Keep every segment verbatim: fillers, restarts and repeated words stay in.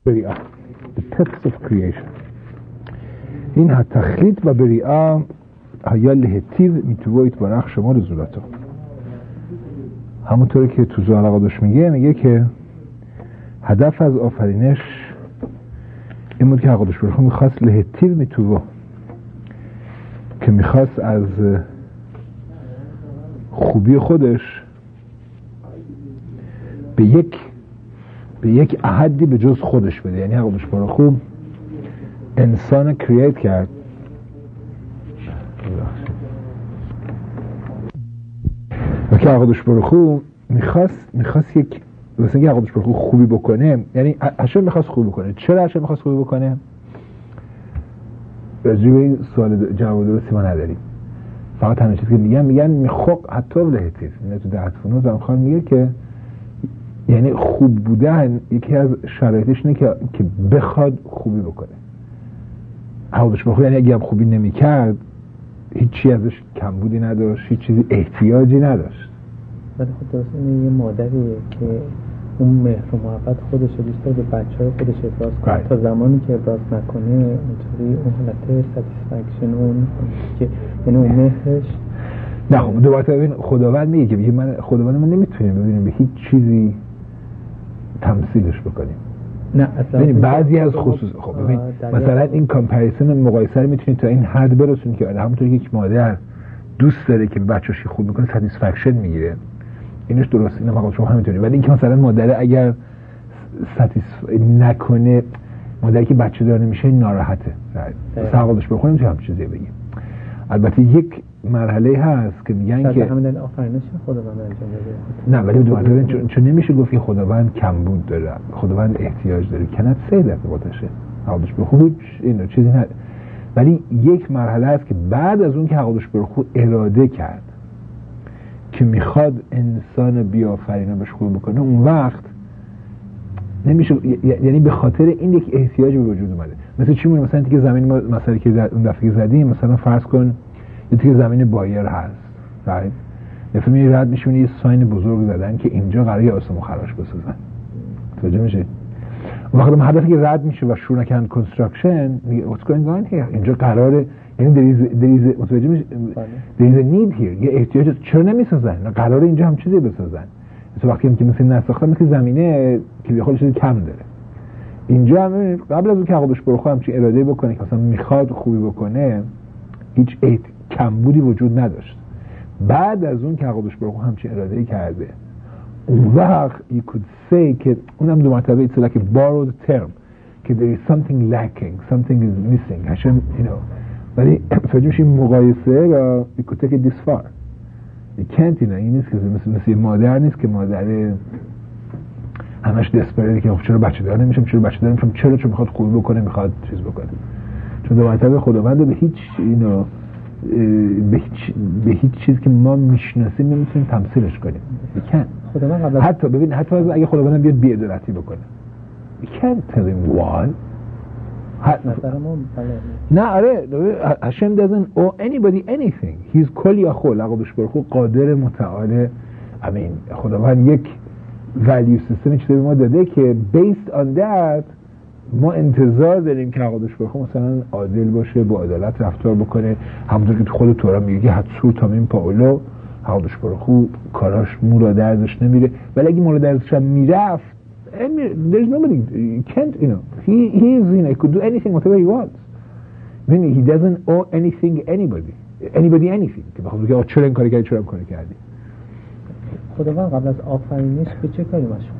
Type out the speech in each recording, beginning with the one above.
بریئه the purpose of creation این ها تخلیط و بریئه هیا لهتیو میتوویت برخ شما رزولاتو همونطوری که تو زوال قادش میگه میگه که هدف از آفرینش این بود که قادش برخون میخواست لهتیو میتوو که میخواست از خوبی خودش به یک به یک احدی به جز خودش بده. یعنی قادش برخون انسان کرییت کرد و که قادش برخون میخواست میخواست یک مثلا اینکه قادش برخون خوبی بکنه. یعنی هشم میخواست خوبی بکنه. چرا هشم میخواست خوبی بکنه؟ راجع به این سوال جواب درستی ما نداریم. فقط تنها چیزی که میگن میگن میخوق حتی لهتیز اینه تو ده فنون زمخان میگه که یعنی خوب بودن یکی از شرایطش اینه که که بخواد خوبی بکنه. قادش برخون یعنی اگه هم خوبی نمیکرد هیچی ازش کمبودی نداشت، هیچ چیزی احتیاجی نداشت. ولی خب درست اینه یه مادریه که اون مهر و محبت خودش رو دوست داره به بچه‌های خودش ابراز کنه تا زمانی که ابراز نکنه اونطوری اون حالت ساتیسفکشن اون که یعنی اون مهرش نه. خب دوباره ببین خداوند میگه که میگه من خداوند من نمیتونیم ببینیم به هیچ چیزی تمثیلش بکنیم. نه اصلا ببین بعضی از خصوص خب ببین مثلا این کامپریزن مقایسه رو میتونید تا این حد برسونید که همونطوری که یک مادر دوست داره که بچه‌ش خوب میکنه ساتیسفکشن میگیره اینش درست اینم واقعا شما همینطوری. ولی اینکه مثلا مادر اگر ساتیسف نکنه مادری که بچه دار نمیشه ناراحته. مثلا قادش بخونیم چه هم چیزی بگیم. البته یک مرحله هست که میگن که همین آفرینش خداوند انجام داده. نه ولی دوباره چون, چون نمیشه گفت که خداوند کمبود داره، خداوند احتیاج داره. کنت سه دفعه باتشه قادش بخون اینو چیزی نه. ولی یک مرحله هست که بعد از اون که قادش بخون اراده کرد که میخواد انسان بیافرینه بهش خوب بکنه اون وقت نمیشه. یعنی به خاطر این یک احتیاج به وجود اومده. مثلا چی مونه مثلا اینکه زمین ما مثلا که اون دفعه زدیم مثلا فرض کن یه تیکه زمین بایر هست right نفهم یه رد میشه یه ساین بزرگ زدن که اینجا قراره آسمو خراش بسازن. توجه میشه اون وقت هدفی که رد میشه و شروع نکردن کنستراکشن میگه what's going on here اینجا قراره یعنی there is there is متوجه میشه there is a need here یه احتیاج. چرا نمیسازن؟ قراره اینجا هم چیزی بسازن. مثلا وقتی که مثل نساختن مثل زمینه که به خودش کم داره اینجا هم قبل از اون که قادش برخو همچین اراده بکنه که مثلا میخواد خوبی بکنه هیچ ایت کمبودی وجود نداشت. بعد از اون که قادش برخو همچین اراده‌ای کرده اون وقت you could say که اونم دو مرتبه it's like a borrowed term که there is something lacking something is missing هشم you know. ولی فکر میشه مقایسه را you could take it this far you can't you know. این نیست که مثل مثل مادر نیست که مادر همش دسپریده که چرا بچه دار نمیشم چرا بچه دار نمیشم چرا چون میخواد خوبی بکنه میخواد چیز بکنه. چون دو مرتبه خداوند به هیچ اینو به هیچ به هیچ چیز که ما میشناسیم نمیتونیم تمثیلش کنیم. میکن خداوند قبل حتی ببین حتی اگه خداوند بیاد بی‌عدالتی بکنه you can't tell him why. نه آره هشم doesn't owe anybody anything. he's کل یا خل قادش برخو قادر متعال. امین خداوند یک value system چیزی به ما داده که based on that ما انتظار داریم که قادش برخو مثلا عادل باشه با عدالت رفتار بکنه. همونطور که تو خود تورا میگه که حدسو تامین پاولو قادش برخو کاراش مورا دردش نمیره. ولی اگه مورا دردش هم میرفت there's nobody you can't you know he he is you know he could do anything whatever he wants. I mean he doesn't owe anything anybody anybody anything که بخواد بگه چرا این کاری کردی چرا این کاری کردی. خداوند قبل از آفرینش به چه کاری مشغول؟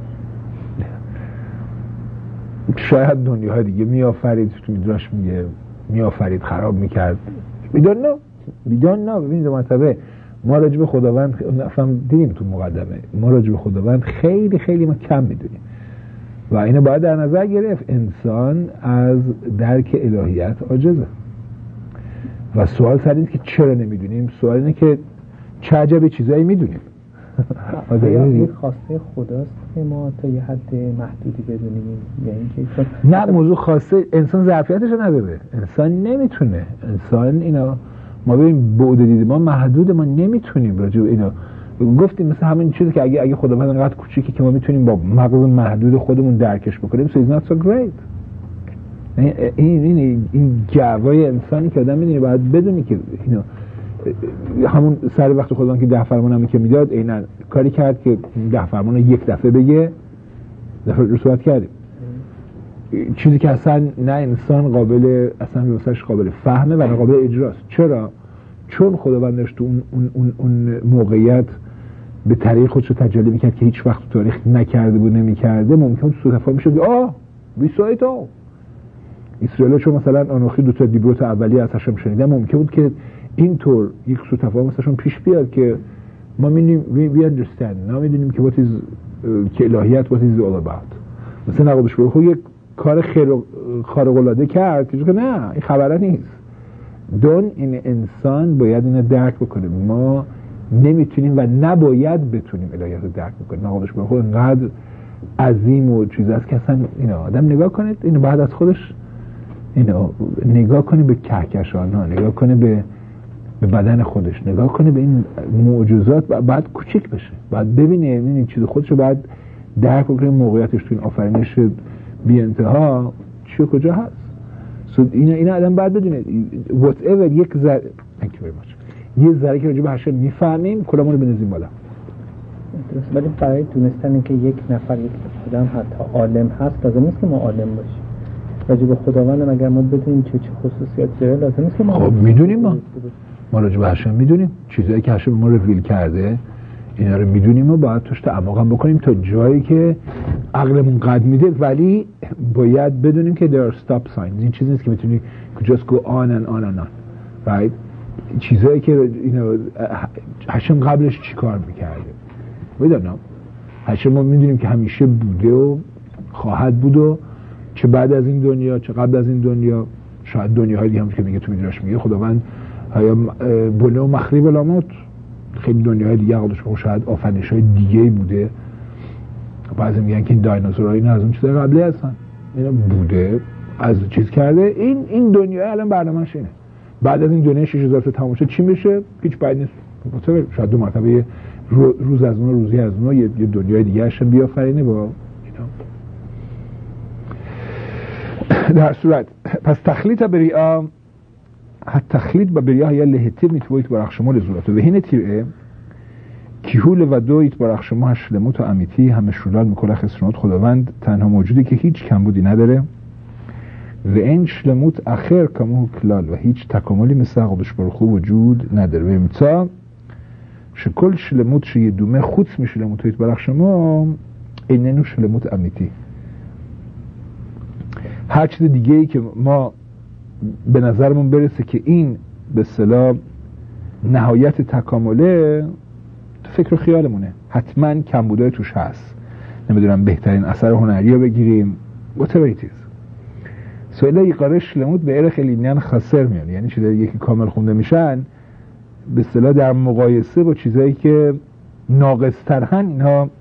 شاید دنیاهای دیگه میآفرید تو میدراش میگه میآفرید خراب میکرد we don't know we don't know. ببینید دو مرتبه ما راجع به خداوند اصلا دیدیم تو مقدمه ما راجع به خداوند خیلی خیلی ما کم میدونیم و اینو باید در نظر گرفت. انسان از درک الهیت عاجزه و سوال سر اینه که چرا نمیدونیم. سوال اینه که چه عجب چیزایی میدونیم. این خواسته خداست که ما تا یه حد محدودی بدونیم یا اینکه نه موضوع خاصه انسان ظرفیتش نداره. انسان نمیتونه. انسان اینا ما ببین بعد دید ما محدود ما نمیتونیم راجع به اینا گفتیم مثل همین چیزی که اگه اگه خداوند انقدر کوچیکی که ما میتونیم با مغز محدود خودمون درکش بکنیم so it's not so great. این این این جوای انسانی که آدم میدونی باید بدونی که اینو همون سر وقت خداوند که ده فرمان هم که میداد عیناً کاری کرد که ده فرمان رو یک دفعه بگه دفعه رو صحبت کردیم چیزی که اصلا نه انسان قابل اصلا واسش قابل فهمه و نه قابل اجراست. چرا؟ چون خداوندش تو اون اون اون, اون موقعیت به طریق خودش رو تجلی میکرد که هیچ وقت تو تاریخ نکرده بود نمیکرده ممکن صدفا میشد که آه بیسایت ها اسرائیل چون مثلا آنوخی دو تا دیبروت اولیه از هشم شنیدن ممکن بود که اینطور یک سو تفاهم مثلا پیش بیاد که ما میدونیم we, we understand ما میدونیم که what is که الهیت what is all about. مثلا نقابش برو خود یک کار خارق العاده کرد که نه این خبره نیست. دون این انسان باید اینو درک بکنه. ما نمیتونیم و نباید بتونیم الهیت رو درک بکنیم. نقابش برو خود انقدر عظیم و چیز است که اصلا اینو آدم نگاه کنید اینو بعد از خودش اینو نگاه کنه به کهکشان ها نگاه کنه به به بدن خودش نگاه کنه به این معجزات بعد کوچیک بشه بعد ببینه این چیز خودشو بعد درک کنه موقعیتش تو این آفرینش بی انتها چی کجا هست. سو اینا اینا آدم بعد بدونه whatever یک ذره thank you very much یه ذره که راجع به هشم میفهمیم کلامون رو بنزیم بالا. درست ولی برای دونستن اینکه یک نفر یک آدم حتی عالم هست لازم نیست که ما عالم باشیم. راجع به خداوند اگر ما بدونیم چه چه خصوصیات داره لازم نیست که ما خب میدونیم ما ما راجع به هشم میدونیم چیزایی که هشم ما رو ریویل کرده اینا رو میدونیم و باید توش تعمق هم بکنیم تا جایی که عقلمون قد میده ولی باید بدونیم که there are stop signs. این چیزی نیست که میتونی just go on and on and on right. چیزایی که اینو هشم قبلش چی کار میکرده میدونم هشم ما میدونیم که همیشه بوده و خواهد بود و چه بعد از این دنیا چه قبل از این دنیا شاید دنیاهای دیگه هم که میگه تو میدراش میگه خداوند بنه و مخریب لاموت خیلی دنیاهای دیگه قدش بخور شاید آفرینش‌های دیگه بوده. بعضی میگن که این دایناسورها اینا از اون چیزای قبلی هستن اینا بوده از چیز کرده این این دنیای الان برنامه‌اش اینه بعد از این دنیا شش هزار تا تمام شد چی میشه هیچ بعد نیست شاید دو مرتبه روز از اون روزی از اون یه دنیای دیگه اش بیافرینه با اینا. در صورت پس تخلیط بریا التخلیط ببریا هي اللي هتبني تويت برخشمو لزولته و هینه تیره کیهول و دویت برخشمو هشلموت و امیتی همه شلال میکل خسرونات خداوند تنها موجودی که هیچ کمبودی نداره و این شلموت اخر کمو کلال و هیچ تکاملی مثل قدش برخو وجود نداره و امتا شکل شلموت شیه دومه خودس میشلموت تویت برخشمو ایننو شلموت امیتی. هر چیز دیگه ای که ما به نظرمون برسه که این به اصطلاح نهایت تکامله تو فکر و خیالمونه حتما کمبودای توش هست. نمیدونم بهترین اثر هنری رو بگیریم whatever it is سویله یقاره شلموت به اره خیلی نیان خسر میان یعنی چیزایی دیگه که کامل خونده میشن به اصطلاح در مقایسه با چیزایی که ناقص‌ترن اینها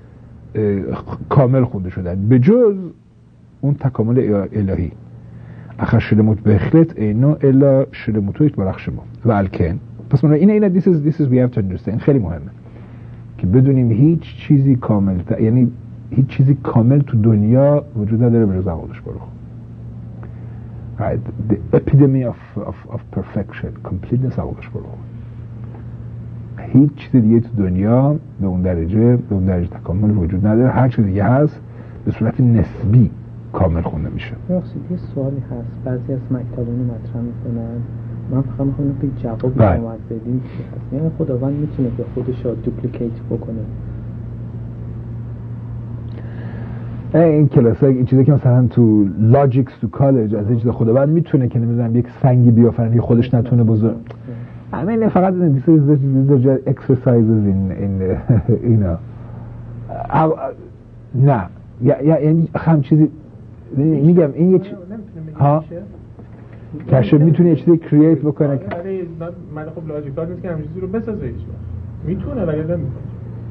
کامل خونده شدن به جز اون تکامل الهی. اخر شلموت بخلت اینو الا شلموتویت برخشمو و الکن پس من اینه اینه this is this is we have to understand خیلی مهمه که بدونیم هیچ چیزی کامل تا... یعنی هیچ چیزی کامل تو دنیا وجود نداره به جز قدش برخ right the epidemic of of of perfection completeness قدش برخ هیچ چیز دیگه تو دنیا به اون درجه به اون درجه تکامل وجود نداره. هر چیز دیگه هست به صورت نسبی کامل خونده میشه. راستید یه سوالی هست بعضی از مکتبان مطرح میکنن من فقط میخوام به جواب اومد بدیم چی هست یعنی خداوند میتونه به خودش رو دوپلیکیت بکنه این کلاسه این چیزی که مثلا تو لاجیکس تو کالج از این چیز خداوند میتونه که نمیدونم یک سنگی بیافرینه خودش نتونه بزرگ همین فقط این دیگه اکسرسایزز این این اینا نه یعنی هم چیزی میگم این یه چیز ها کشف میتونه یه چیزی کرییت بکنه آره من خب لاجیکال نیست که همین چیزی رو بسازه هیچ میتونه ولی نمیکنه.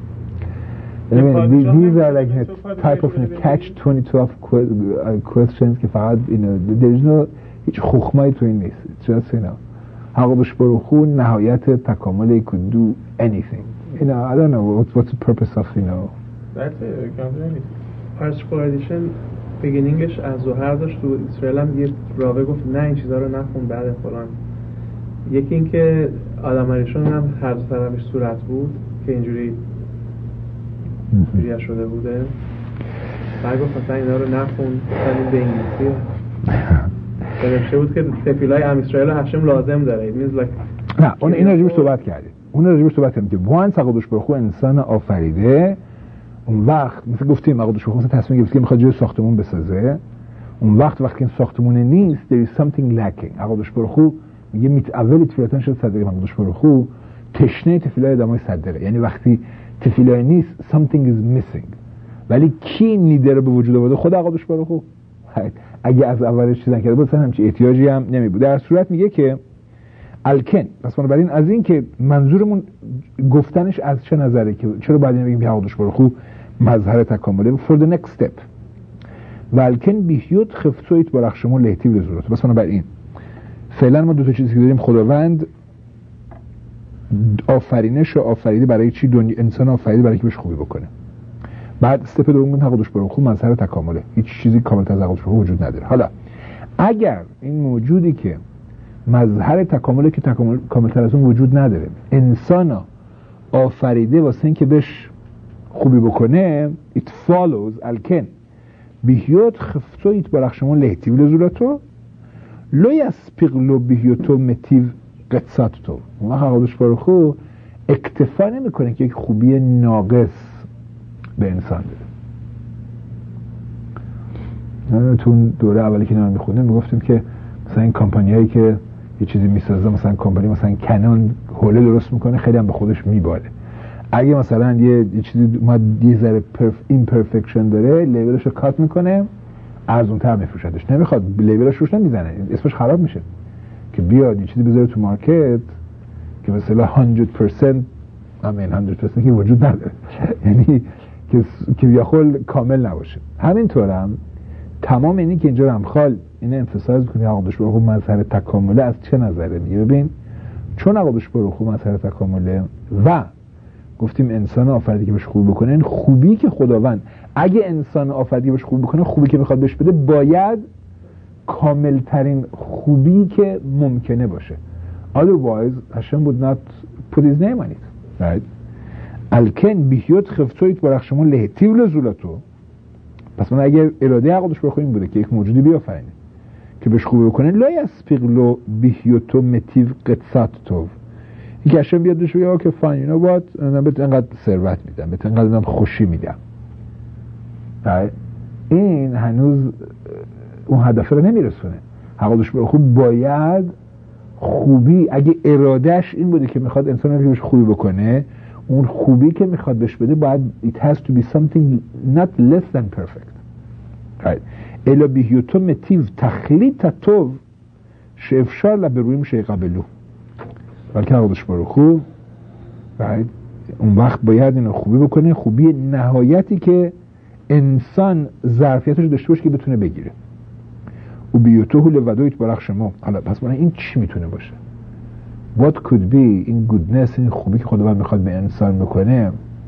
These are like a type of catch twenty-two questions که فقط اینو there is no هیچ خخمایی تو این نیست just you know حقا بش برو خون نهایت تکامل could do anything you know I don't know what, what's the purpose of you know that's it can't پرسپوردیشن بگینینگش از ظهر داشت. تو اسرائیل هم یه راوه گفت نه این چیزا رو نخون بعد فلان. یکی این که آدم هریشون هم هر دو طرفش صورت بود که اینجوری اینجوری شده بوده. بعد گفت مثلا اینا رو نخون مثلا به انگلیسی نوشته بود که تفیلای ام اسرائیل هشم لازم داره. it means like نه اون این راجبش صحبت کردیم. اون راجبش صحبت کردیم که وانس قدوس برخو انسان آفریده اون وقت مثل گفتیم قدوس برخو مثلا تصمیم گرفت که میخواد جای ساختمون بسازه. اون وقت وقتی این ساختمون نیست there is something lacking. قدوس برخو میگه میتعولی تفیلاتن شد صدقه قدوس برخو تشنه تفیلای آدمای صدقه. یعنی وقتی تفیلای نیست something is missing. ولی کی نیده رو به وجود آورده؟ خود قدوس برخو. اگه از اولش چیز نکرده بود مثلا همچین احتیاجی هم نمی بود. در صورت میگه که الکن پس بنابراین از این که منظورمون گفتنش از چه نظره که چرا باید اینو بگیم قدوس برخو مظهر تکامله for the next step و الکن بیهیوت خفتویت برخشمون لهتی و لزورات. پس بنابراین فعلا ما دو تا چیزی که داریم خداوند آفرینش و آفریده برای چی دنیا انسان آفریده برای که بهش خوبی بکنه. بعد استپ دوم قدوس برخو مظهر تکامله. هیچ چیزی کاملتر از قدوس برخو وجود نداره. حالا اگر این موجودی که مظهر تکامله که تکامل کاملتر از اون وجود نداره انسان آفریده واسه این که بهش خوبی بکنه it follows الکن بیهیوت خفتویت برخشمون لهتی و لزوراتو لو یسپیغلو بیهیوتو متیو قدساتو. اون قدوس برخو اکتفا نمی کنه که یک خوبی ناقص به انسان داره. تو دوره اولی که نام میخوندیم میگفتیم که مثلا این کمپانیایی که یه چیزی میسازه مثلا کمپانی مثلا کنون حوله درست میکنه خیلی هم به خودش میباله. اگه مثلا یه, یه چیزی ما یه ذره پرف ایمپرفکشن داره لیبلش رو کات میکنه ارزونتر میفروشدش. نمیخواد لیبلش روش نمیزنه اسمش خراب میشه که بیاد یه چیزی بذاره تو مارکت که مثلا صد درصد همین صد درصد که وجود نداره یعنی که که بیاخول کامل نباشه. همینطورم تمام اینی که اینجا رمخال اینه امفساز کنی قدوس برخو مظهر تکامله از چه نظره میگه. ببین چون قدوس برخو مظهر تکامله و گفتیم انسان آفریده که بهش خوب بکنه این خوبی که خداوند اگه انسان آفریده بهش خوب بکنه خوبی که میخواد بهش بده باید کامل ترین خوبی که ممکنه باشه. otherwise Hashem would not put his name on it. right الکن بیهیوت خفتویت برخشمون لهتی و لزولاتو. پس من اگر اراده قدوس برخو این بوده که یک موجودی بیافرینه که بهش خوبی بکنه لا یسپیغلو بیهیوتو متیو قدساتو این که هشم بیاد بهش بگه اوکی فاین یو نو وات من بهت اینقدر ثروت میدم بهت اینقدر خوشی میدم. این هنوز اون هدف رو نمیرسونه. قدوس برخو باید خوبی اگه ارادهش این بوده که میخواد انسان رو بهش خوبی بکنه اون خوبی که میخواد بهش بده باید it has to be something not less than perfect. right الا بیهیوتو متیو تخلیط تو شفشار لبرویم شی قبلو. بلکه قدوس برخو right اون وقت باید اینو خوبی بکنه خوبی نهایتی که انسان ظرفیتش داشته باشه که بتونه بگیره. و بیوتو لودویت برخشمو. حالا پس من این چی میتونه باشه؟ What could be این goodness این خوبی که خداوند میخواد به انسان بکنه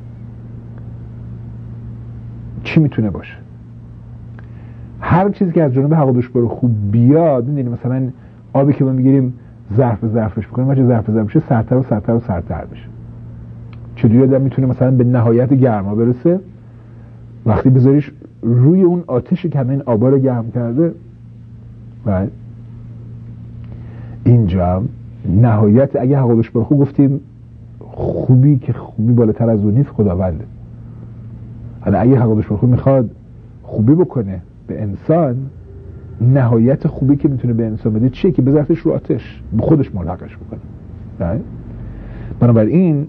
چی میتونه باشه؟ هر چیزی که از جانب قدوس برخو بیاد میدونی مثلا آبی که ما میگیریم ظرف ظرفش بکنیم وقتی ظرف ظرف بشه سرتر و سرتر و سرتر بشه. چجوری آدم میتونه مثلا به نهایت گرما برسه؟ وقتی بذاریش روی اون آتشی که همین آبا رو گرم کرده. و اینجا نهایت اگه قدوس برخو گفتیم خوبی که خوبی بالاتر از اون نیست خداونده. حالا اگه قدوس برخو میخواد خوبی بکنه به انسان نهایت خوبی که میتونه به انسان بده چیه؟ که بذارتش رو آتش به خودش ملحقش بکنه. بنابراین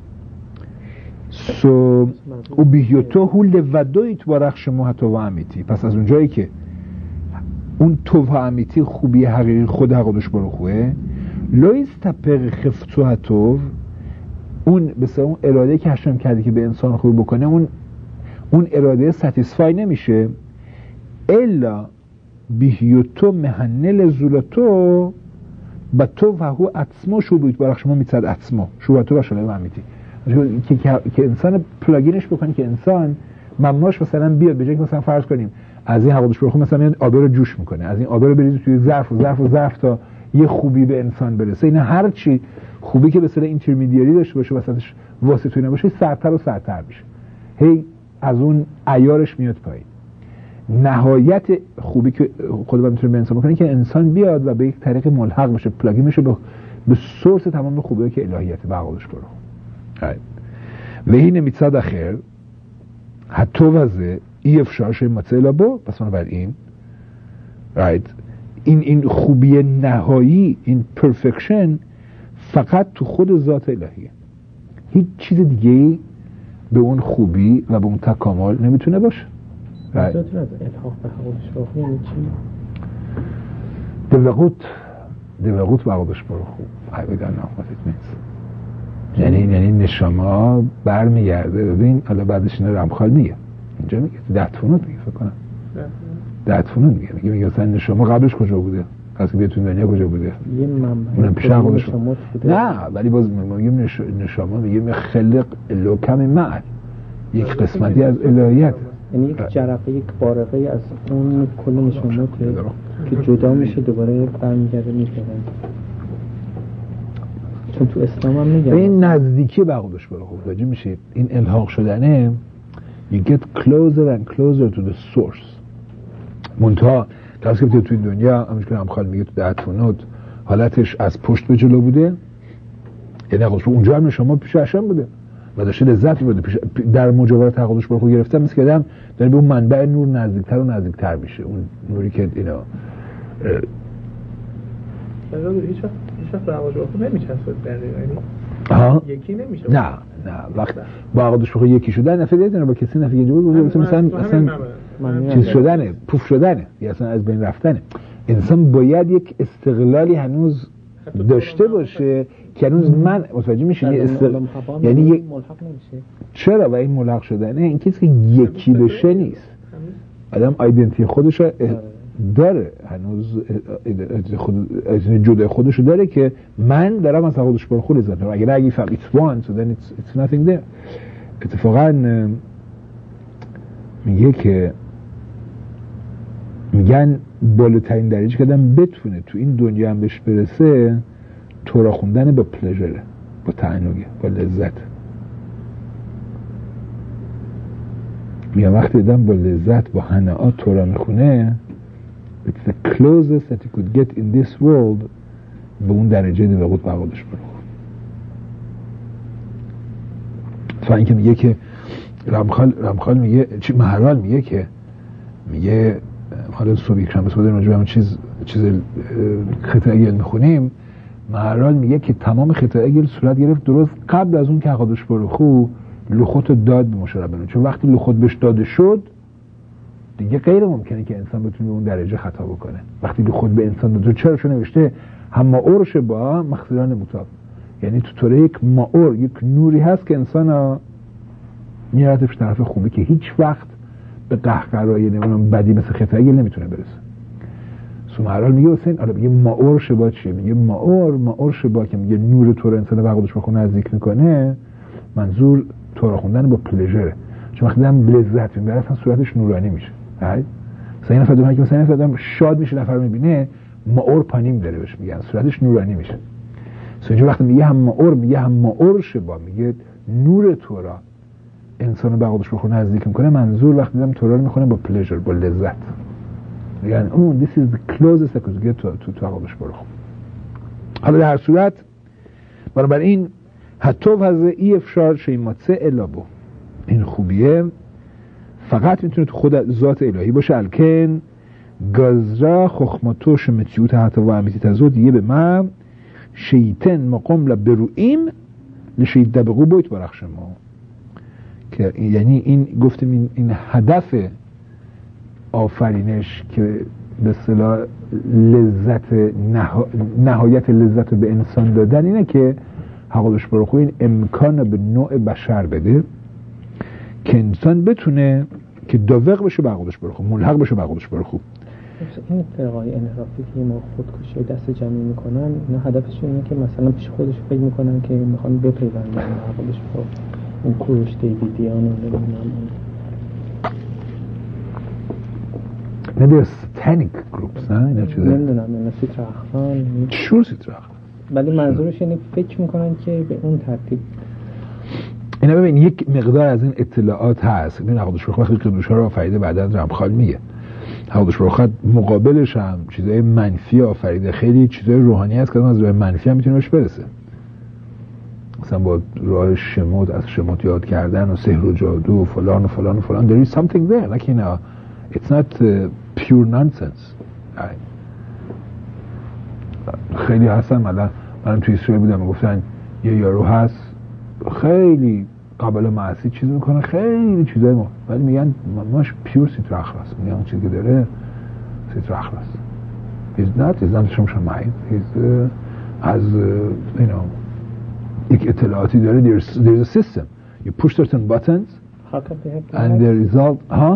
سو او بیهیوتو هول ودویت برخشمو حتی و امیتی. پس از اونجایی که اون تو و امیتی خوبی حقیقی خود قدوس برخوه لویز تپق خفتو حتو اون بسیار اون اراده که هشم کرده که به انسان خوبی بکنه اون اون اراده ستیسفای نمیشه الا بیهیوتو مهنل زولاتو با تو و هو عطمو شو بود برخشمو میتد عطمو شو با تو باشده و امیتی. که که انسان پلاگینش بکنی که انسان مماش مثلا بیاد به جای مثلا فرض کنیم از این حوادث برخو مثلا میاد آب رو جوش میکنه، از این آب رو بریزه توی ظرف و ظرف و ظرف تا یه خوبی به انسان برسه. اینا هر چی خوبی که به صورت اینترمدیاری داشته باشه وسطش واسطه‌ای نباشه سرتر و سرتر میشه، هی از اون عیارش میاد پایین. نهایت خوبی که خداوند میتونه به انسان بکنه که انسان بیاد و به یک طریق ملحق بشه، پلاگین بشه به به سورس تمام خوبی‌ها که الهیت بقولش برو. و این میتصد آخر حتی وزه ای افشارش مطلع با پس بنابراین right. این این خوبی نهایی، این پرفکشن فقط تو خود ذات الهیه، هیچ چیز دیگه به اون خوبی و به اون تکامل نمیتونه باشه. right. الحاق به حقوقش برخو یعنی چی؟ دوقوت دوقوت به حقوقش برخو I don't know what it means. یعنی یعنی نشما برمیگرده. ببین حالا بعدش اینا رمخال میگه اینجا میگه دهتونوت میگه فکر کنم دهتونوت میگه میگه میگه مثلا نشما قبلش کجا بوده، از که بیتون دنیا کجا بوده، یه منبع اونم پیش خودش نه ولی باز میگیم نش... نشما میگه خلق لوکم معل یک قسمتی از الهیت، یعنی یک جرقه یک بارقه از اون کل نشاماته که جدا میشه دوباره برمیگرده میگردن. چون تو اسلام هم میگن این نزدیکی به خودش برو خوب واجب میشه این الحاق شدنه. you get closer and closer to the source. منتها کسی که تو این دنیا همونش هم خال میگه تو دهتونوت حالتش از پشت به جلو بوده، یعنی خودش اونجا هم شما پیش اشم بوده و داشته لذت بوده پیش در مجاورت حقوقش برو گرفتم مثل که آدم داره به اون منبع نور نزدیکتر و نزدیکتر میشه، اون نوری که اینا هیچ وقت هیچ وقت دعواش رو نمیچسبه دقیقاً ها یکی نمیشه. نه نه وقت با عقدش بخواه یکی شدن نفیده نه با کسی نفیده جواب مثلا مثلا مثلا چیز شدنه پوف شدنه یا اصلا از بین رفتنه. انسان باید یک استقلالی هنوز داشته باشه که هنوز من متوجه میشه یه استقلال یعنی یک ملحق نمیشه. چرا و این ملحق شدنه این کسی که یکی بشه نیست، آدم آیدنتی خودش داره هنوز خود جدا خودشو داره که من دارم از خودش پر خود لذت میبرم. اگر اگه فقط it's one so then it's it's nothing there. اتفاقا میگه که میگن بالاترین درجه که آدم بتونه تو این دنیا هم بهش برسه تورا خوندن با پلژره، با تعنیگه، با لذت. میگه وقتی آدم با لذت با هناء تورا میخونه it's the closest that you could get in this world به اون درجه دوقوت بقولش برو. تا اینکه میگه که رمخال رمخال میگه چی مهرال میگه که میگه حالا صبح شنبه صبح راجع به همون چیز چیز خطای گل میخونیم. مهرال میگه که تمام خطای گل صورت گرفت درست قبل از اون که حقادش برو خو لخوت داد به مشربنون، چون وقتی لخوت بهش داده شد دیگه غیر ممکنه که انسان بتونه اون درجه خطا بکنه. وقتی خود به انسان داده چرا چون نوشته هم اورش با مخزران مطاب، یعنی تو طوره یک ماور یک نوری هست که انسان میارتش طرف خوبی که هیچ وقت به قهقرایی نمونم بدی مثل خطایی نمیتونه برسه. سومرال میگه حسین آره میگه ماور شبا چیه؟ میگه ماور ماور شبا که میگه نور طور انسان به خودش بخونه نزدیک میکنه، منظور طور خوندن با پلژره، چون وقتی دارم لذت میبره اصلا صورتش نورانی میشه. مثلا این نفر که مثلا این نفر شاد میشه نفر میبینه ماور پانیم داره بهش میگن صورتش نورانی میشه. سوجی وقتی میگه هم ماور میگه هم ماور شبا میگه نور تورا انسانو به خودش بخونه نزدیک میکنه، منظور وقتی دارم تورا رو میخونه با پلژر با لذت میگن اون this is the closest I could get to to خودش برو. حالا در هر صورت بنابراین حتی وضع ای افشار شیماتسه الابو این خوبیه فقط میتونه تو خود ذات الهی باشه. الکن گازرا خخماتوش متیوت حتی و امیتی تزود یه به من شیطن مقام لبرویم لشید دبقو باید برخش ما که یعنی این گفتیم این, این هدف آفرینش که به اصطلاح لذت نها... نهایت لذت رو به انسان دادن اینه که حقالش برو خو این امکان به نوع بشر بده که انسان بتونه که داوق بشه به حقالش برو خو ملحق بشه به حقالش برو خو این فرقای انحرافی که ما خودکشی دست جمعی میکنن، اینا هدفشون اینه که مثلا پیش خودش فکر میکنن که میخوان بپیوندن عقلش با اون کوروش دیویدیان و نمیدونم نه they're satanic groups نه اینا چیزه نمیدونم اینا سیتراخان شور سیتراخان ولی منظورش اینه فکر میکنن که به اون ترتیب اینا. ببین یک مقدار از این اطلاعات هست. ببین حقوقش بخواد خیلی قدوش ها رو آفریده بعد از رمخال میگه حقوقش بخواد مقابلش هم چیزای منفی آفریده، خیلی چیزای روحانی هست که از راه منفی هم میتونه بهش برسه، مثلا با راه شمود از شمود یاد کردن و سحر و جادو و فلان و فلان و فلان. there is something there like you know it's not uh, pure nonsense. خیلی هستن مثلا من توی اسرائیل بودم میگفتن یه یارو هست خیلی قابل معصی چیز میکنه خیلی چیزای ما، ولی میگن ماش پیور سیتر اخلاص، میگن اون چیزی که داره سیتر اخلاص. he's not he's not شمشون معیم he's uh, as uh, you know یک اطلاعاتی داره. there's, there's a system you push certain buttons and the result ها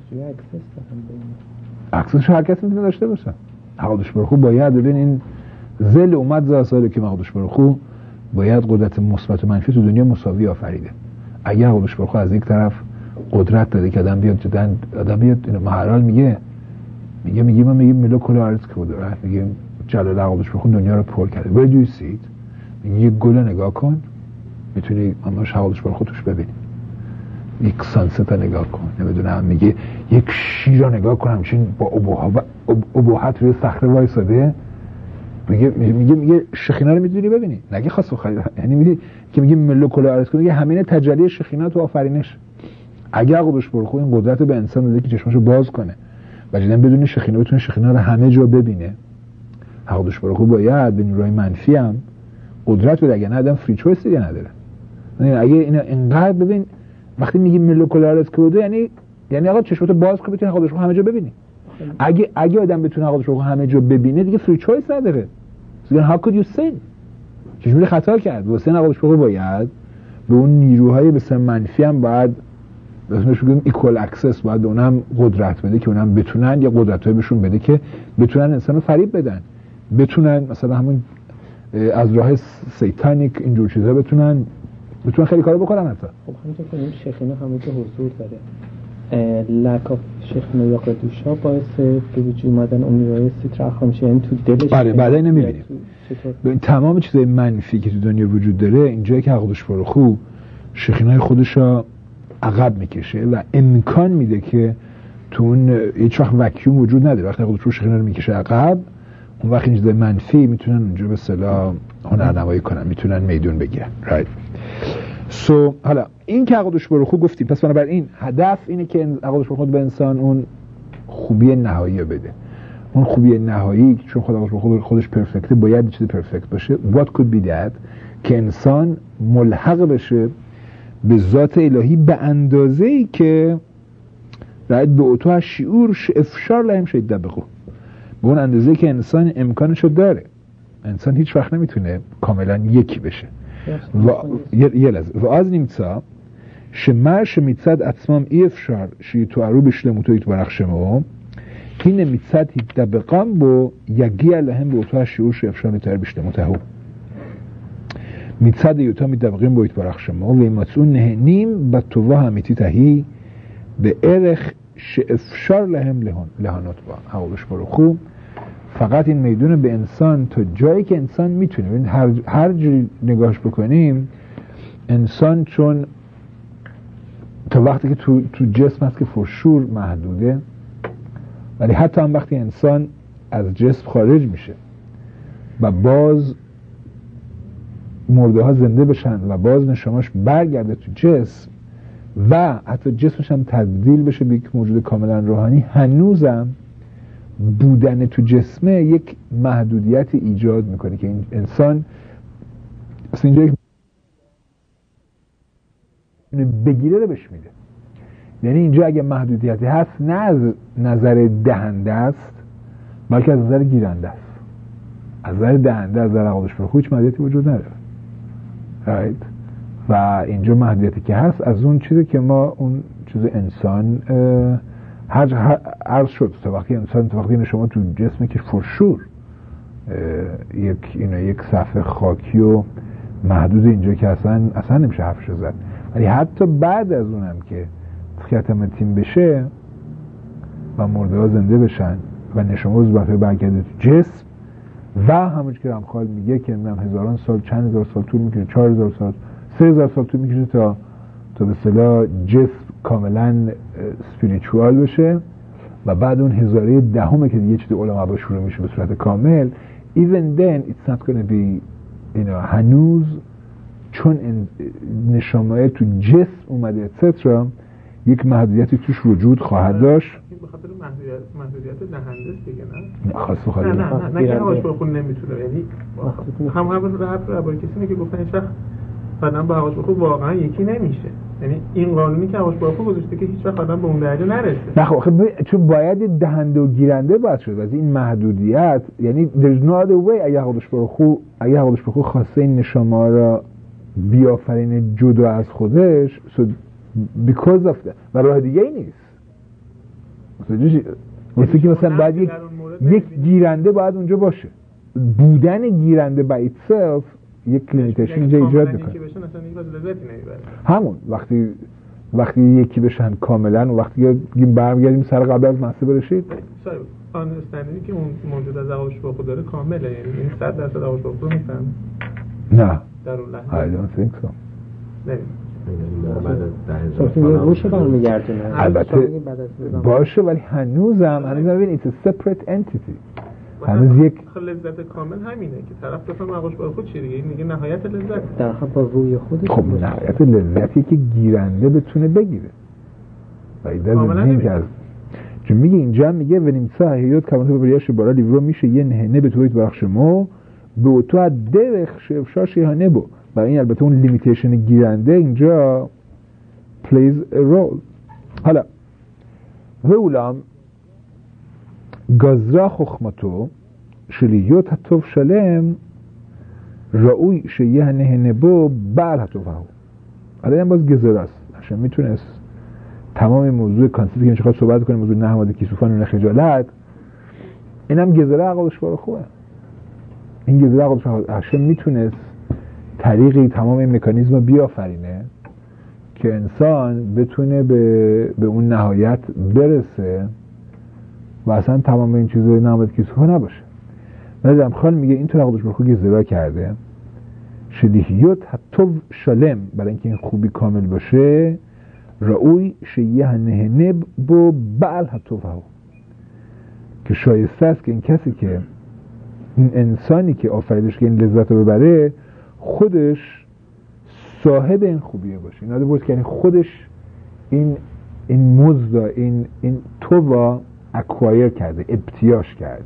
اکسسش هر کسی میتونه داشته باشه. حقوقش برخو باید ببین این زل اومد زا ساله که حقوقش برخو باید قدرت مثبت و منفی تو دنیا مساوی آفریده. اگه حقوقش برخو از یک طرف قدرت داده که آدم بیاد جدن آدم بیاد اینو محرال میگه میگه میگه من میگه ملو کل عرض که بوده میگه جلال حقوقش برخو دنیا رو پر کرده. where do you see it؟ میگه یک گل نگاه کن میتونی همش حقوقش برخو توش ببینی. یک سانست رو نگاه کن نمیدونم میگه یک شیر رو نگاه کن همچین با ابهت روی صخره وایساده میگه میگه میگه شخینا رو میتونی ببینی نگه خاص خیلی یعنی میگه که میگه ملو کلا عرض کنه میگه همین تجلی شخینا تو آفرینش. اگه عقبش برخو این قدرت به انسان بده که چشمشو باز کنه و جدن بدون شخینا بتونه شخینا رو همه جا ببینه، عقبش برخو باید به نیروهای منفی هم قدرت بده. اگه نه آدم فری چویس دیگه نداره. یعنی اگه اینا اینقدر ببین وقتی میگی ملو کلا عرض کنه یعنی یعنی آقا چشمتو باز کن بتونی خودش رو همه جا ببینی. اگه اگه آدم بتونه خودش رو همه جا ببینه دیگه فری چویس نداره. دیگه how could you sin؟ چجوری خطا کرد؟ واسه نقابش بگو باید به اون نیروهای بسیار منفی هم باید بهش بگیم ایکوال اکسس باید به اونم قدرت بده که اونم بتونن یا قدرت‌های بهشون بده که بتونن انسانو فریب بدن، بتونن مثلا همون از راه سیتانیک اینجور چیزا بتونن بتونن خیلی کارو بکنن. حتی خب همونطور که این شیخینا همه جا حضور داره. lack of شیخینا یا قدوشا باعث به وجود اومدن اون نیروهای سیتراخ میشه یعنی تو دلش. بله بعدا اینو می‌بینیم تمام چیزای منفی که تو دنیا وجود داره اینجایی که عقدش برخو شیخینای خودشو عقب میکشه و امکان میده که تو اون هیچ وقت وکیوم وجود نداره. وقتی عقدش رو شیخینا رو میکشه عقب اون وقت این چیزای منفی میتونن اونجا به اصطلاح هنرنمایی کنن، میتونن میدون بگیرن. right سو so, حالا این که عقدش برخو گفتیم پس بنابراین هدف اینه که عقدش برخو به انسان اون خوبی نهایی رو بده. اون خوبی نهایی چون خدا خود خودش پرفکته باید چیز پرفکت باشه. what could be that که انسان ملحق بشه به ذات الهی به اندازه‌ای که رعایت به اوتو شعور افشار لهم شید دبقو به اون اندازه‌ای که انسان امکانشو داره. انسان هیچ وقت نمیتونه کاملا یکی بشه و یه لحظه و از نیمتا شمرش میتصد اتمام ای افشار شی تو عرو بشلموتو ایت برخشمو این میتصد هیت دبقام بو یگی لهم به اوتو شعور شی افشار میتر بشلموتو میتصد یوتا میدبقیم با ایت برخشمو و ایماتسون نهنیم بطوه همیتی تهی به ارخ شی افشار لهم لهان لهانات با حولش برخو. فقط این میدونه به انسان تا جایی که انسان میتونه. هر هر جوری نگاهش بکنیم انسان چون تا وقتی که تو تو جسم هست که فرشور محدوده، ولی حتی هم وقتی انسان از جسم خارج میشه و باز مرده ها زنده بشن و باز نشاماش برگرده تو جسم و حتی جسمش هم تبدیل بشه به یک موجود کاملا روحانی، هنوزم بودن تو جسمه یک محدودیت ایجاد میکنه که این انسان اصلا اینجا یک بگیره رو بهش میده. یعنی اینجا اگه محدودیتی هست نه از نظر دهنده است بلکه از نظر گیرنده است. از نظر دهنده از نظر عقلش برخو هیچ محدودیتی وجود نداره. right. و اینجا محدودیتی که هست از اون چیزی که ما اون چیز انسان هر عرض شد تا وقتی انسان تا وقتی شما تو جسمی که فرشور یک اینا یک صفحه خاکی و محدود اینجا که اصلا اصلا نمیشه حرفش زد، ولی حتی بعد از اونم که ختم تیم بشه و مرده ها زنده بشن و نشما عضو بخیر برگرده تو جسم و همونش که رمخال میگه که نمیدونم هزاران سال چند هزار سال طول میکشه، چهار هزار سال سه هزار سال طول میکشه تا تا به اصطلاح جسم کاملا اسپریچوال بشه و بعد اون هزاره دهمه که دیگه چیز علما با شروع میشه به صورت کامل. even then it's not going to be you know هنوز چون نشامه تو جسم اومده اتسترا یک محدودیتی توش وجود خواهد داشت. به خاطر محدودیت محدودیت دهنده است دیگه نه؟ خاص بخاطر نه نه نه نه که هواش بخور نمیتونه، یعنی هم هم رب ربای کسی نه که گفتن هیچ وقت آدم با هواش بخور واقعا یکی نمیشه، یعنی این قانونی که هواش بخور گذاشته که هیچ وقت آدم به اون درجه نرسه. نه خب چون باید دهنده و گیرنده باید شد از این محدودیت، یعنی there's no other way. اگه هواش بخور اگه هواش بخور خواسته این نشامه را بیافرین جدا از خودش so because of that و راه دیگه ای نیست. مثل که مثلا باید یک, یک گیرنده باید اونجا باشه. بودن گیرنده by itself یک لیمیتیشن اینجا ایجاد میکنه. همون وقتی وقتی یکی بشن کاملا و وقتی که برمیگردیم سر قبل از مسئله برسید آنستندینی که اون موجود از هواش بخور داره کامله، یعنی این صد درصد هواش بخور میفهم. نه در اون لحظه I don't think so. نه روش برمیگردونه. البته باشه ولی هنوزم هنوزم ببین it's a separate entity. هنوز یک لذت کامل همینه که طرف بفهم هواش بخور چیه دیگه، این دیگه نهایت لذت در واقع با روی خودش. خب نهایت لذتی که گیرنده بتونه بگیره و ایده نمیگه از چون میگه اینجا میگه ونیمسا هیوت کامنتو بریاش بارا لیورو میشه یه نهنه به تویت بخش مو به تو درخ شفشاش ها نبو و این البته اون لیمیتیشن گیرنده اینجا plays a role. حالا و اولام گازرا خخمتو شلیوت هتوف شلم رأوی شیه نهنه بو بل هتوف هاو. حالا این باز گزاره است عشان میتونست تمام موضوع کانسپتی که میشه خواهد صحبت کنیم موضوع نهماد کیسوفان و خجالت اینم گزاره عقلش باره خوبه. این گزاره عقلش عشان میتونست طریقی تمام این مکانیزم بیافرینه که انسان بتونه به, به اون نهایت برسه و اصلا تمام این چیزا نهماد کیسوفان نباشه. نظرم خان میگه اینطور عقلش باره خوب گزاره کرده شلیحیوت حتی شلم برای اینکه این خوبی کامل باشه رأوی شیه نهنه بو بعل حتی فهو که شایسته است که این کسی که این انسانی که آفریدش که این لذت رو ببره خودش صاحب این خوبیه باشه. این آده بود که خودش این این مزدا این این تووا اکوایر کرده ابتیاش کرده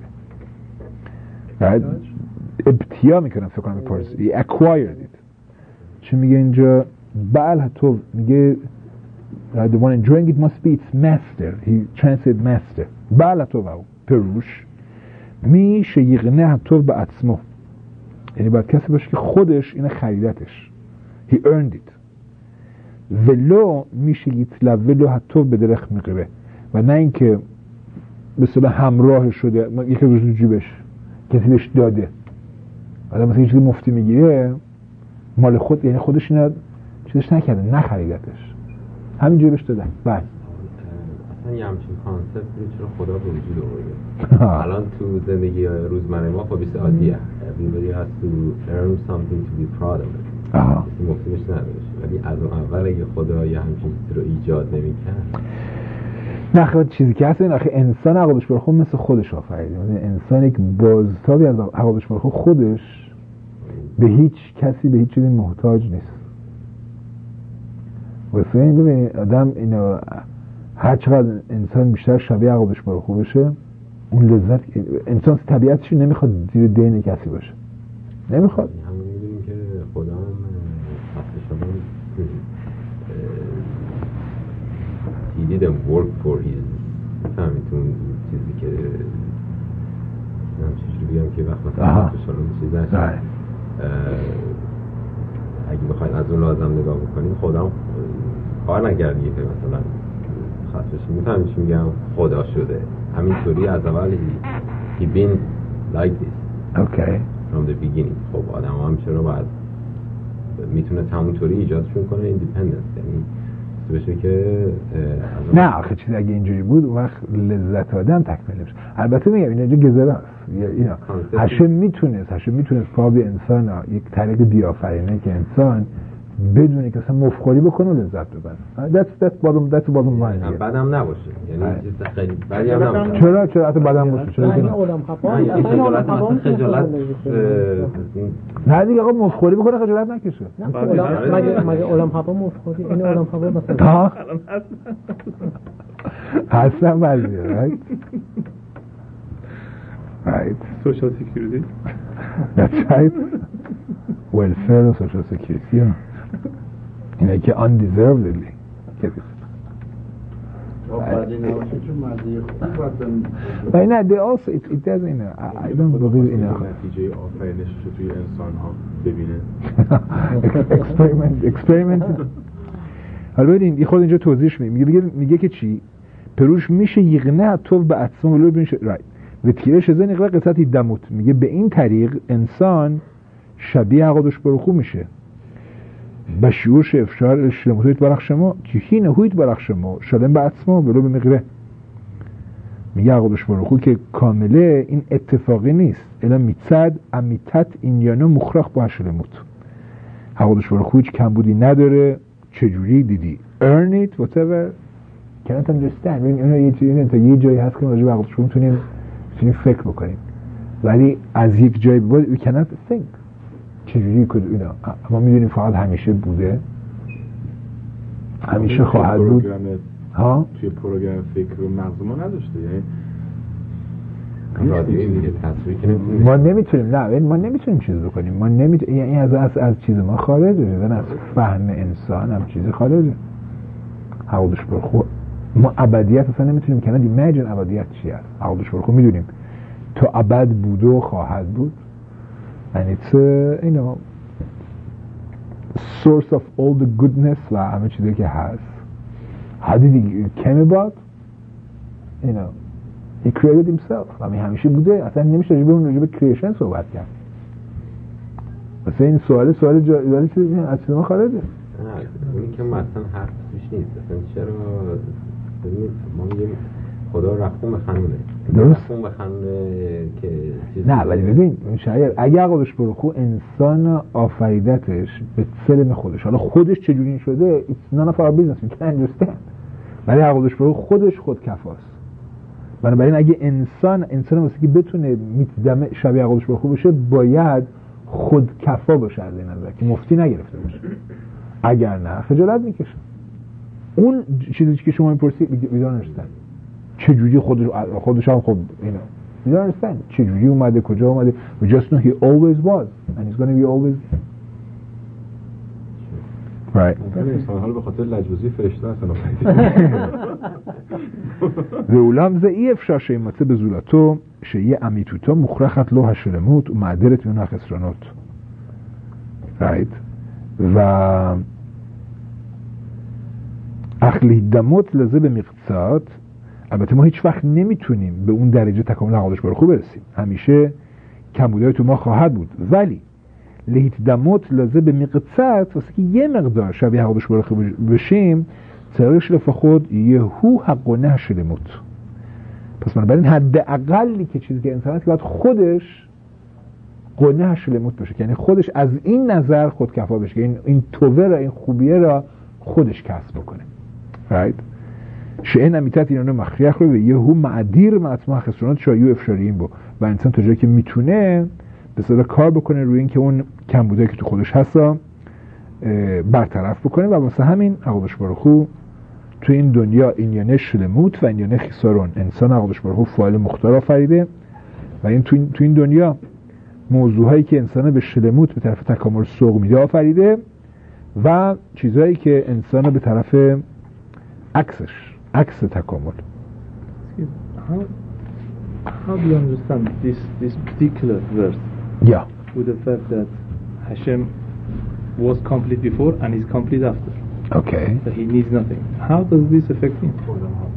ابتیا میکنم فکر کنم پارسی اکوایر دید چه میگه اینجا بعل حتی میگه the one enjoying it must be its master. He translated master. بعل حتی و پروش میشه یغنه حتی به عطمو یعنی باید کسی باشه که خودش اینه خریدتش he earned it ولو میشه یتلو ولو حتی به درخ میقبه و نه اینکه مثلا همراه شده یکی روز تو جیبش کسی بهش داده حالا مثلا یه چیزی مفتی میگیره مال خود یعنی خودش اینه چیزش نکرده نخریدتش همینجوری بهش دادن. بله اصلا یه همچین کانسپت چرا خدا به وجود آورده؟ الان تو زندگی روزمره ما خب بیست عادیه everybody has to earn something to be proud of it. آها این مفتیش نداشت ولی از اون اول اگه خدا یه همچین چیزی رو ایجاد نمی‌کرد نه خب چیزی که هست این آخه انسان عقلش بر خود مثل خودش آفریده یعنی انسان یک بازتابی از عقلش بر خود خودش به هیچ کسی به هیچ چیزی محتاج نیست. واسه این ببین آدم اینو هر چقدر انسان بیشتر شبیه عقلش بر خود بشه اون لذت انسان طبیعتش نمیخواد زیر دین کسی باشه نمیخواد. همون میدونیم که خدا هم وقتی شما he didn't work for his فهمیتون چیزی که نمیشه بگم که وقت مثلا شلون چیز هست اگه بخواید از اون لازم نگاه بکنید خدا هم کار نکردیه که مثلا بشه. میفهمی چی میگم؟ خدا شده همینطوری از اول he, he been like this okay from the beginning. خب آدم هم چرا باید میتونه همونطوری ایجادشون کنه ایندیپندنس، یعنی بشه که نه آخه چیز اگه اینجوری بود اون وقت لذت آدم تکمیل میشه. البته میگم این اینجا گذره است اینا هشم میتونست هشم میتونست پا به انسان ها یک طریق بیافرینه که انسان بدونه که اصلا مفخوری بکنه و لذت ببره. that's that's bottom that's bottom line. بعدم نباشه، یعنی چیز خیلی بدی هم نباشه. چرا چرا حتی بدم باشه؟ چرا این آدم خفا اصلا خجالت نه دیگه آقا مفخوری بکنه خجالت نکشه. مگه مگه آدم خفا مفخوری این آدم خفا مثلا اصلا بعضیه right right social security that's right welfare و social security اینه که undeservedly but نه they also it, it doesn't I, I don't believe in نتیجه آفرینش رو توی انسان ها ببینه experiment experiment حالا ببینید خود اینجا توضیحش میگه میگه میگه که چی پروش میشه یغنه تو به اتصام ولو ببینش رایت و تیرش زن نقل قصتی دموت میگه به این طریق انسان شبیه عقدش برخو میشه به شعورش افشار شلموتویت برخ شما که هی نهویت برخ شما شلم به اتصام ولو به مقره میگه عقدش برخو که کامله این اتفاقی نیست الا میتد امیتت این یانو مخرخ با شلموت عقدش برخو هیچ کمبودی نداره چجوری دیدی earn it whatever can't understand این یه چیزی تا یه جایی هست که راجع به عقدش میتونیم میتونیم فکر بکنیم ولی از یک جایی به بعد we cannot think چجوری کد اینا ما میدونیم فقط همیشه بوده همیشه خواهد بود ها توی پروگرام فکر و مغز ما نداشته یعنی رادیویی دیگه تصویری که نمیتونیم ما نمیتونیم نه ما نمیتونیم چیز بکنیم ما نمیتونیم یعنی از از از چیز ما خارجه یعنی از فهم انسان هم چیز خارجه عقدش برخو ما ابدیت اصلا نمیتونیم کنن ایمیجن ابدیت چی است عقدش برخو میدونیم تا ابد بوده و خواهد بود and it's uh, you know source of all the goodness و همه چیزی که هست how did he came about you know he created himself همین همیشه بوده اصلا نمیشه راجع به اون راجع به کریشن صحبت کرد مثلا این سوال سوال جالبی چیزی از ما خارجه نه اونی که مثلا حرف توش نیست اصلا چرا ما میگیم خدا رفتون به خانونه رفتون به خانونه که نه ولی ببین شاید اگه عقبش برخو انسان آفریدتش به سلم خودش حالا خودش چجوری شده it's none of our business we can't understand ولی عقبش برخو خودش خود کفاست بنابراین اگه انسان انسان واسه که بتونه میتدمه شبیه عقبش برخو بشه باید خود کفا باشه از این نظر که مفتی نگرفته باشه اگر نه خجالت میکشه اون چیزی که شما میپرسید میدونن چجوری خودش خودش هم خب اینا میدونن چجوری اومده کجا اومده we just know he always was and he's going to be always right ممکنه انسان حالا به خاطر لجبازی فرشته هستن واولام زئی افشار شیمته به زولاتو شیء امیتوتا مخرخت لوح شلموت و معدلت میون خسرانوت right و اخلی دموت لازه به مقصاد البته ما هیچ وقت نمیتونیم به اون درجه تکامل عقلش برخو برسیم همیشه کمبودهای تو ما خواهد بود ولی لهیت دموت لازه به مقصد واسه که یه مقدار شبیه عقلش برخو بشیم سرش لفا خود یهو حق و نه شده موت پس من برای این حد اقلی که چیزی که انسان هست که باید خودش قنه شلموت بشه یعنی خودش از این نظر خود کفا بشه این این توه را این خوبیه را خودش کسب بکنه right شئن امیتت اینانو مخریخ رو و یهو معدیر معتما خسرانات شایو افشاری این با و انسان تا جایی که میتونه به صدا کار بکنه روی این که اون کمبودایی که تو خودش هستا برطرف بکنه و واسه همین عقدش برخو تو این دنیا این یانه شلموت و این یانه خیسارون انسان عقدش برخو فعال مختار آفریده و این تو این, تو این دنیا موضوعهایی که انسان به شلموت به طرف تکامل سوق میده آفریده و چیزهایی که انسان به طرف عکسش عکس تکامل. How, how do you understand this this particular verse? Yeah. With the fact that Hashem was complete before and is complete after. Okay. So he needs nothing. How does this affect him?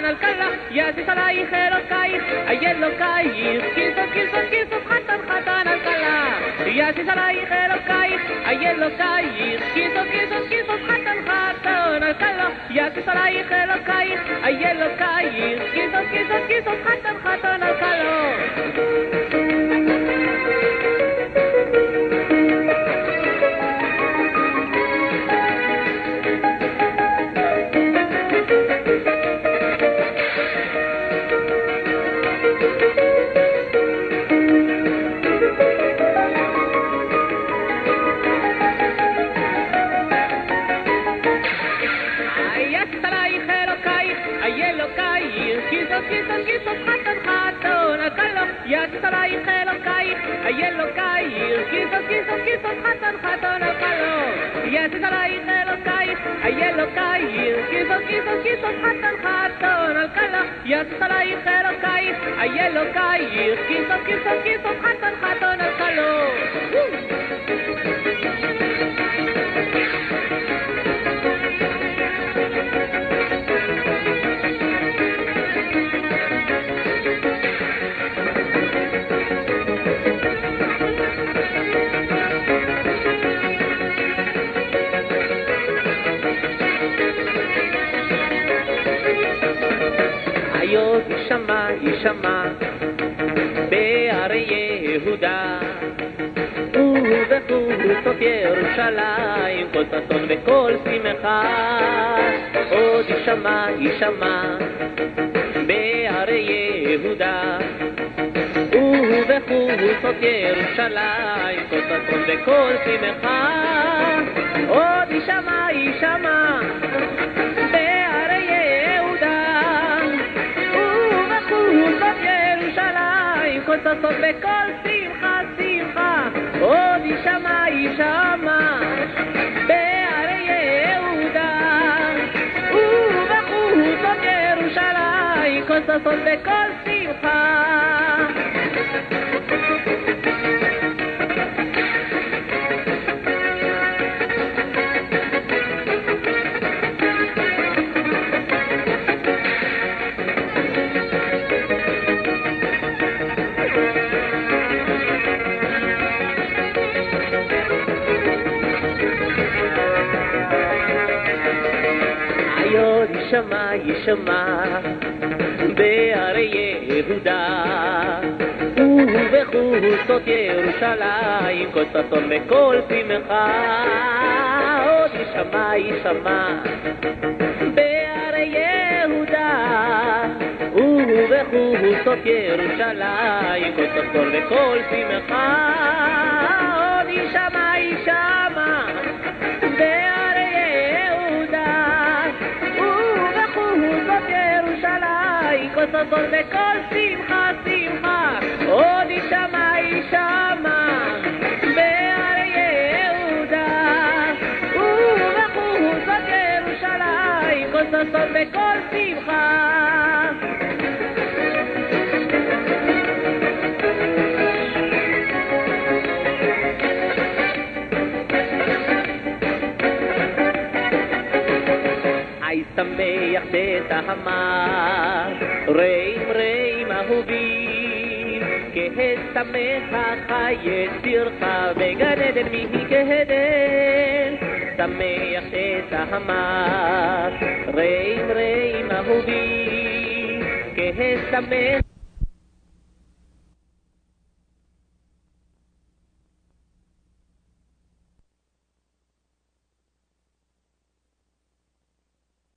חתן על כלה, יזיז עלייך אלוקייך, הילוקייך, כיסות כיסות כיסות חתן חתן על כלה, יזיז עלייך אלוקייך, הילוקייך, כיסות כיסות כיסות חתן חתן על כלה, יזיז עלייך אלוקייך, הילוקייך, כיסות כיסות כיסות חתן חתן על כלה. כיסות כיסות חתן חתן על כלה, יזיז עלייך אלוקייך, הילוקייך, כיסות כיסות כיסות חתן חתן על כלה, יזיז עלייך אלוקייך, הילוקייך, כיסות כיסות כיסות חתן חתן על כלה, יזיז עלייך אלוקייך, הילוקייך, כיסות כיסות כיסות חתן חתן על כלה. ישמע ישמע בערי יהודה ובחוצות ירושלים כל ששון וכל שמחה. עוד ישמע ישמע בערי יהודה ובחוצות ירושלים כל ששון וכל שמחה. עוד ישמע ישמע בערי יהודה ירושלים כל ששון וכל שמחה שמחה. עוד ישמע ישמע בערי יהודה ובחוצות ירושלים כל ששון וכל שמחה. ישמע ישמע בערי יהודה ובחוצות ירושלים כל ששון וכל שמחה. עוד ישמע ישמע בערי יהודה ובחוצות ירושלים כל ששון וכל שמחה. עוד ישמע ישמע בערי יהודה ירושלים כל ששון וכל שמחה שמחה. עוד ישמע ישמע בערי יהודה ובחוצות ירושלים כל ששון וכל שמחה. שמח בתהמה רעים רעים אהובים כהשמח היצירך בגן עדן מיהי כהדן. שמח בתהמה רעים רעים אהובים כהשמח